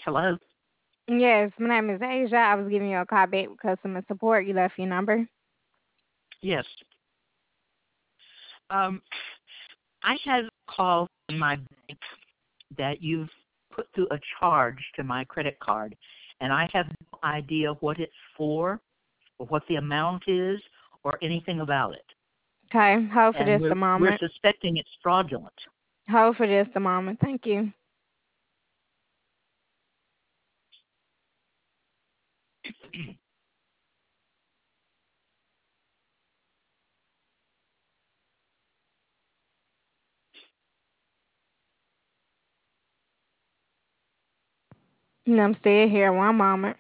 Hello? Yes, my name is Asia. I was giving you a call back with customer support. You left your number. Yes. Um, I had a call from my bank that you've put through a charge to my credit card, and I have no idea what it's for or what the amount is or anything about it. Okay, hold for And just a we're moment. suspecting it's fraudulent. Hold for just a moment. Thank you. And I'm still here. One moment.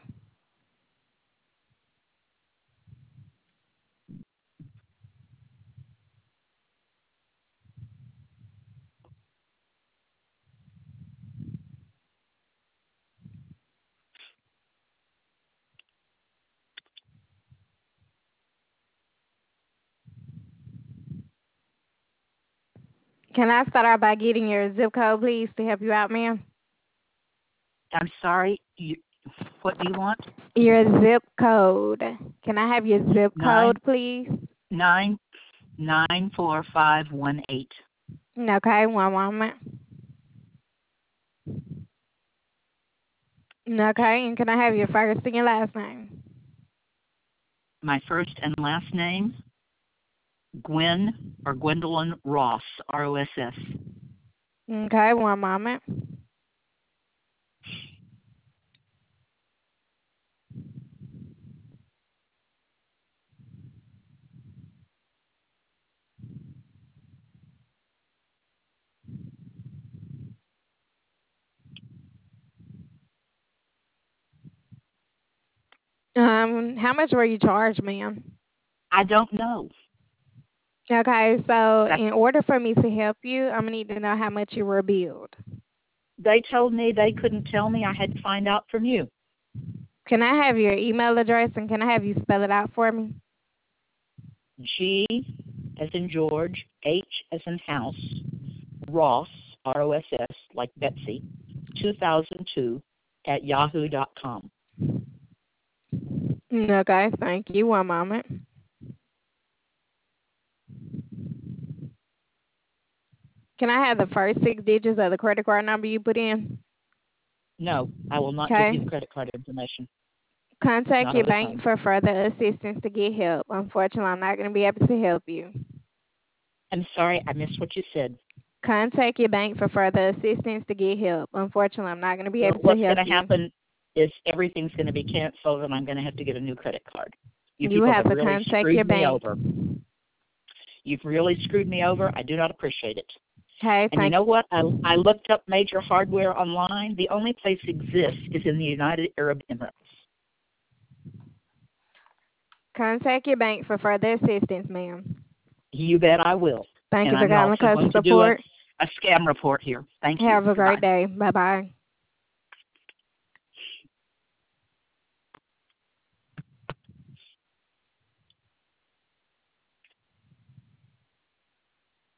Can I start out by getting your zip code, please, to help you out, ma'am? I'm sorry. What do you want? Your zip code. Can I have your zip Nine code, please? nine 94518. Okay, one moment. Okay, and can I have your first and your last name? My first and last name, Gwen or Gwendolyn Ross, Ross. Okay, one moment. How much were you charged, ma'am? I don't know. Okay, so That's, in order for me to help you, I'm gonna need to know how much you were billed. they told me they couldn't tell me. I had to find out from you. Can I have your email address and can I have you spell it out for me? G as in George, H as in house, Ross, Ross, like Betsy, 2002 at yahoo.com. Okay, thank you. One moment. Can I have the first six digits of the credit card number you put in? No, I will not give you the Okay. credit card information. Contact Not your over the bank phone. for further assistance to get help. Unfortunately, I'm not going to be able to help you. I'm sorry, I missed what you said. Contact your bank for further assistance to get help. Unfortunately, I'm not going to be Well, able to what's going help to you. happen is everything's going to be canceled and I'm going to have to get a new credit card. You You people have have to really contact screwed your me bank. over. You've really screwed me over. I do not appreciate it. Okay, And you thank know what? I looked up Major Hardware online. The only place it exists is in the United Arab Emirates. Contact your bank for further assistance, ma'am. You bet I will. Thank And you for I'm calling also customer going to do support. a scam report here. Thank you. Have a great Goodbye. day. Bye bye.